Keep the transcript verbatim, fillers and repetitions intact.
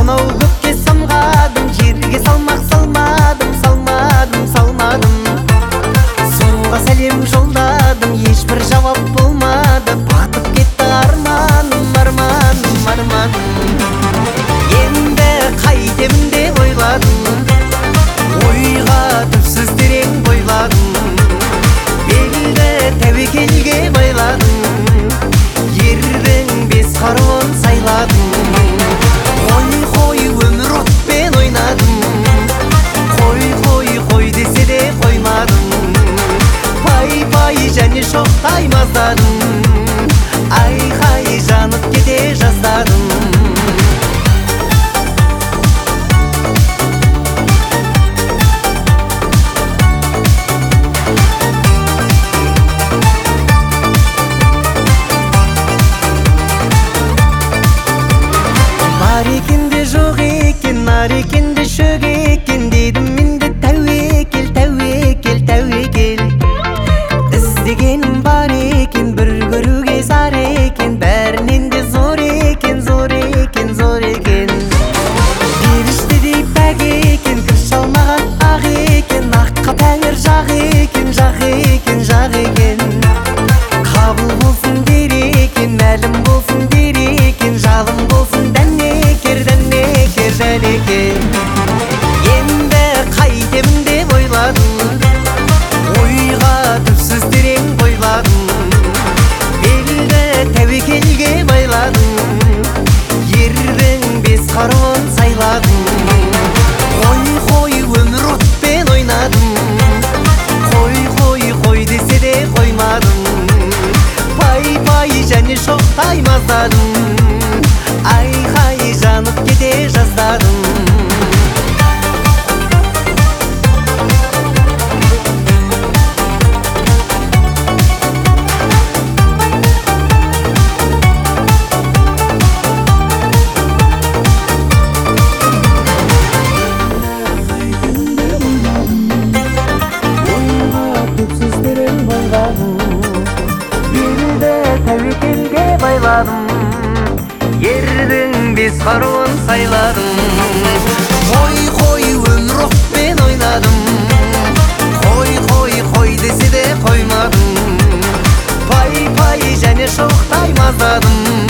сонау көкке самғадым, жерге салмақ салмадым, салмадым, салмадым. Суға сәлем жолдадым, ешбір жауап болмады. Батып кетті арманым, арманым, арманым. Енді қайтемін деп ойладым, ойға түпсіз терең бойладым. Белді тәуекелге байладым, ердің бес қаруын сайладым. Қой, қой, өмір отпен ойнадым, қой, қой, қой десе де қоймадым. Пай, пай, және шоқтай маздадым, айқай жанып кете жаздадым. Бар екен де жоқ екен, нар екен де шөк екен, дедім мен де тәуекел, тәуекел, тәуекел. Іздегенім бар екен, бір көруге зар екен, бәрінен де зор екен, зор екен, зор екен. Періштедей пәк екен, кір шалмаған ақ екен, аққа тәңір жақ екен, жақ екен, жақ екен. Қабыл болсын дер екен, мәлім болсын дер екен, жалым болсын дәнекер, дәнекер, дәнекер. Енді қайтемін деп ойладым, ойға түпсіз терең бойладым. Белді тәуекелге байладым, ердің бес қаруын сайладым. Қой, қой, өмір отпен ойнадым, қой, қой, қой десе де қоймадым. Пай, пай, және шоқтай маздадым, айқай жанып кете жаздадым. Тәуекелге байладым, ердің бес қаруын сайладым. Қой, қой, өмір отпен ойнадым, қой, қой, қой десе де қоймадым. Пай, пай, және шоқтай маздадым,